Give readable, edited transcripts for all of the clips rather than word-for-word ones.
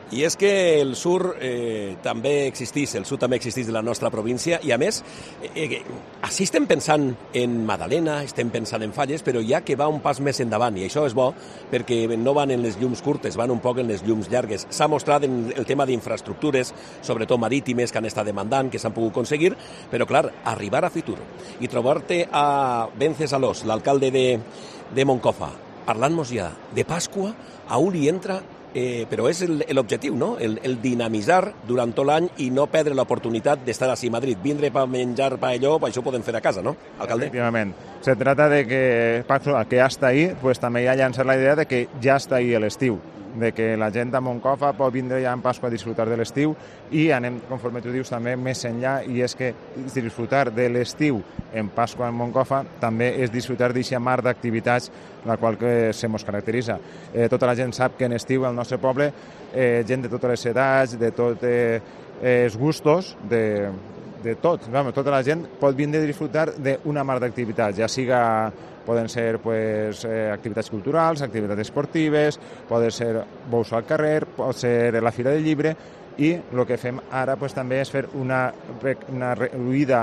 I és que el sur també existeix, de la nostra província, i a més, així estem pensant en Madalena, estem pensant en Falles, però hi ha que va un pas més endavant, i això és bo, perquè no van en les llums curtes, van un poc en les llums llargues. S'ha mostrat en el tema d'infraestructures, sobretot marítimes, que han estat demandant, que s'han pogut aconseguir, però clar, arribar a Fitur i trobar-te a Vencesalós, l'alcalde de Moncofa, parlant-nos ja de Pasqua, a on hi entra. Però és l'objectiu, no? El dinamitzar durant tot l'any i no perdre l'oportunitat d'estar així a Madrid. Vindre per menjar paelló, això ho podem fer a casa, no, alcalde? Efectivament. Se trata de que Pasqua, que hasta ahí, pues també ja llançar la idea de que ja està ahí l'estiu, de que la gent a Moncofa pot vindre ja en Pasqua a disfrutar de l'estiu i anem, conforme tu dius, també més enllà, i és que disfrutar de l'estiu en Pasqua en Moncofa també és disfrutar d'aquesta mar d'activitats la qual que se mos caracteritza. Tota la gent sap que en estiu al nostre poble gent de totes les edats, de tots els gustos, de tot, tota la gent pot vindre a disfrutar d'una mar d'activitats, ja siga poden ser activitats culturals, activitats esportives, poden ser bous al carrer, pot ser la Fira del Llibre, i el que fem ara també és fer una reduïda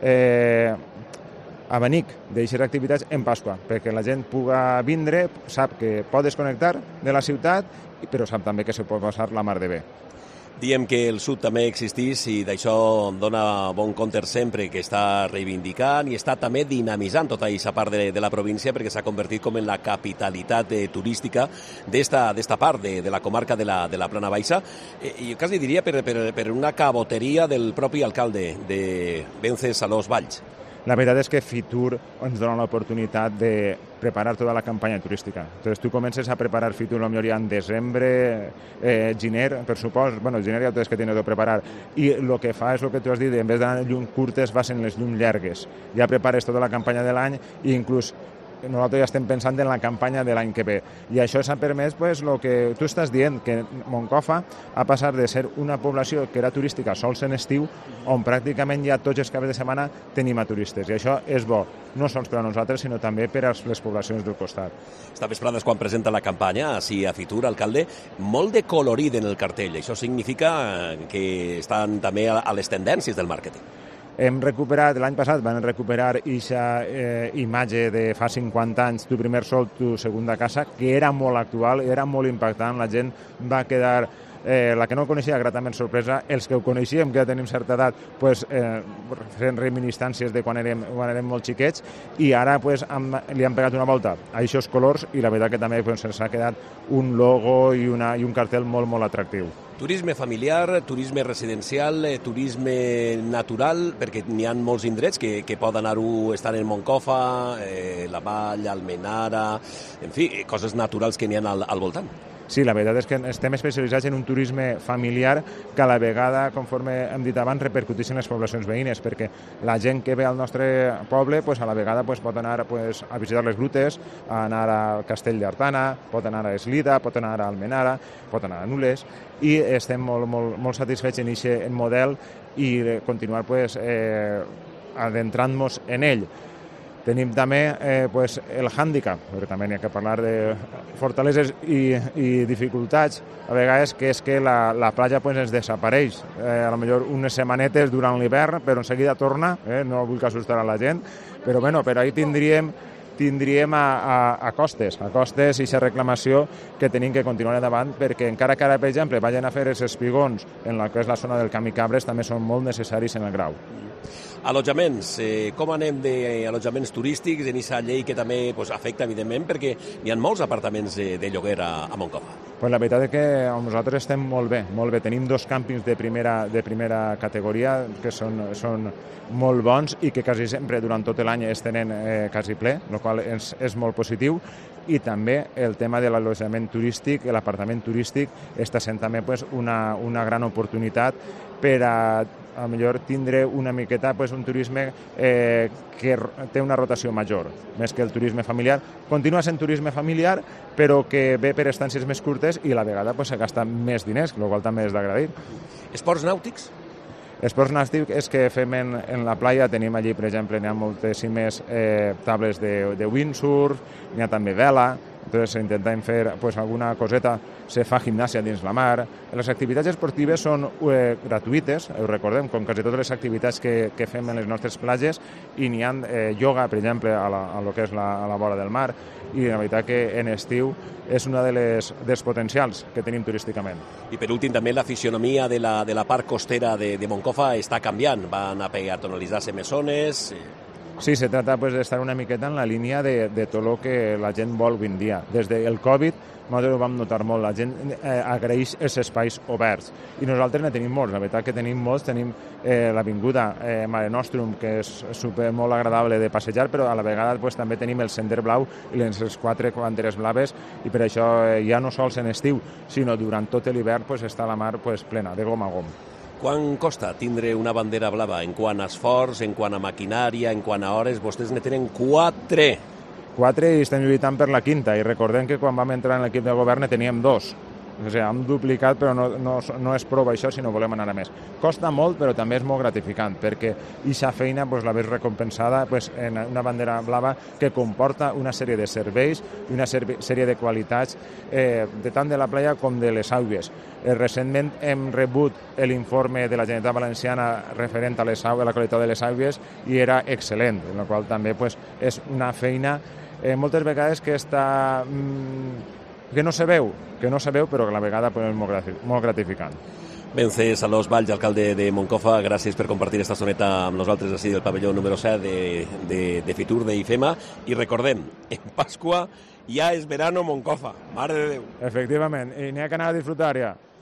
abanic d'aquestes activitats en Pasqua, perquè la gent puga vindre, sap que pot desconnectar de la ciutat, però sap també que se pot passar la mar de bé. Diem que el sud també existeix i d'això dona bon compte sempre, que està reivindicant i està també dinamitzant tota aquesta part de la província, perquè s'ha convertit com en la capitalitat turística d'esta part de la comarca de la Plana Baixa. Jo quasi diria per una caboteria del propi alcalde de Vencesalós Valls. La veritat és que Fitur ens dona l'oportunitat de preparar tota la campanya turística. Entonces, tu comences a preparar Fitur potser ja en desembre, gener, per supòs. Bueno, gener ja ho tens que tenir de preparar. I el que fa és el que tu has dit, en vez d'anar en llums curtes, vas en les llums llargues. Ja prepares tota la campanya de l'any i inclús nosaltres ja estem pensant en la campanya de l'any que ve. I això s'ha permès el que tu estàs dient, que Moncofa ha passat de ser una població que era turística sols en estiu, on pràcticament ja tots els caps de setmana tenim a turistes. I això és bo, no sols per a nosaltres, sinó també per a les poblacions del costat. Esta vesprada és quan presenta la campanya, així a Fitur, alcalde, molt de colorit en el cartell. Això significa que estan també a les tendències del màrqueting. Hem recuperat, l'any passat van recuperar aquesta imatge de fa 50 anys, tu primer sol, tu segunda casa, que era molt actual, era molt impactant, la gent va quedar, la que no ho coneixia, gratament sorpresa, els que ho coneixíem, que ja tenim certa edat, fent reminiscències de quan érem molt xiquets, i ara li han pegat una volta a aquests colors, i la veritat que també ens ha quedat un logo i un cartell molt, molt atractiu. Turisme familiar, turisme residencial, turisme natural, perquè n'hi ha molts indrets que poden anar-ho, estar en Moncofa, la Vall, Almenara, en fi, coses naturals que n'hi ha al voltant. Sí, la veritat és que estem especialitzats en un turisme familiar que a la vegada, conforme hem dit abans, repercuteix en les poblacions veïnes, perquè la gent que ve al nostre poble a la vegada pot anar a visitar les grutes, a anar al Castell d'Artana, pot anar a Eslida, pot anar a Almenara, pot anar a Nules, i estem molt satisfets en aquest model i continuar adentrant-nos en ell. Tenim també el hàndicap, perquè també n'hi ha que parlar de fortaleses i dificultats, a vegades, que és que la platja ens desapareix. Potser unes setmanetes durant l'hivern, però en seguida torna, no vull que assustar a la gent, però ahí tindríem a costes i aquesta reclamació que tenim que continuar endavant, perquè encara que ara, per exemple, vagin a fer els espigons en la que és la zona del Camí Cabres, també són molt necessaris en el Grau. Allotjaments, com anem d'allotjaments turístics en aquesta llei que també afecta, evidentment, perquè hi ha molts apartaments de lloguer a Moncofa? La veritat és que nosaltres estem molt bé. Tenim 2 càmpings de primera categoria que són molt bons i que quasi sempre durant tot l'any es tenen quasi ple, el qual és molt positiu. I també el tema de l'allotjament turístic, l'apartament turístic, està sent també una gran oportunitat per a millor tindre una miqueta un turisme que té una rotació major, més que el turisme familiar. Continua sent turisme familiar, però que ve per estàncies més curtes i a la vegada se gasta més diners, el qual també és d'agrair. Esports nàutics? Esports nàutics és que fem en la playa, tenim allí, per exemple, n'hi ha moltíssimes tables de windsurf, n'hi ha també vela, Entonces intentem fer pues, alguna coseta, se fa gimnàsia dins la mar. Les activitats esportives són gratuïtes, ho recordem, com quasi totes les activitats que fem en les nostres platges, i n'hi ha ioga, per exemple, a lo que és a la vora del mar, i la veritat que en estiu és una dels potencials que tenim turísticament. I per últim, també la fisionomia de la part costera de Moncofa està canviant. Van a peatonalitzar-se més zones. Sí, se trata pues, de estar una miqueta en la línia de tot el que la gent vol avui en dia. Des del Covid nosaltres ho vam notar molt, la gent agraeix els espais oberts i nosaltres ne tenim molts, la veritat que tenim molts, tenim l'avinguda Mare Nostrum, que és molt agradable de passejar, però a la vegada pues, també tenim el Sender Blau i les 4 banderes blaves, i per això ja no sols en estiu, sinó durant tot l'hivern pues, està la mar pues, plena, de gom a gom. Quan costa tindre una bandera blava en quant a esforç, en quant a maquinària, en quant a hores? Vostès ne tenen 4. 4 i estem lluitant per la 5ª, i recordem que quan vam entrar en l'equip de govern ne teníem 2. O sigui, hem duplicat, però no és prou això, sinó volem anar a més. Costa molt, però també és molt gratificant, perquè aquesta feina pues, la veus recompensada pues, en una bandera blava que comporta una sèrie de serveis i una sèrie de qualitats de tant de la playa com de les aigües. Recentment hem rebut l'informe de la Generalitat Valenciana referent a la qualitat de les aigües i era excel·lent, en la qual també pues, és una feina moltes vegades que està... que no se veu, però que a la vegada pues, és molt gratificant. Bence Salós Valls, alcalde de Moncofa, gràcies per compartir esta estoneta amb nosaltres així del pavelló número 7 de Fitur de IFEMA. I recordem, en Pasqua ja és verano Moncofa, mare de Déu. Efectivament, i n'hi ha que anar a disfrutar ja.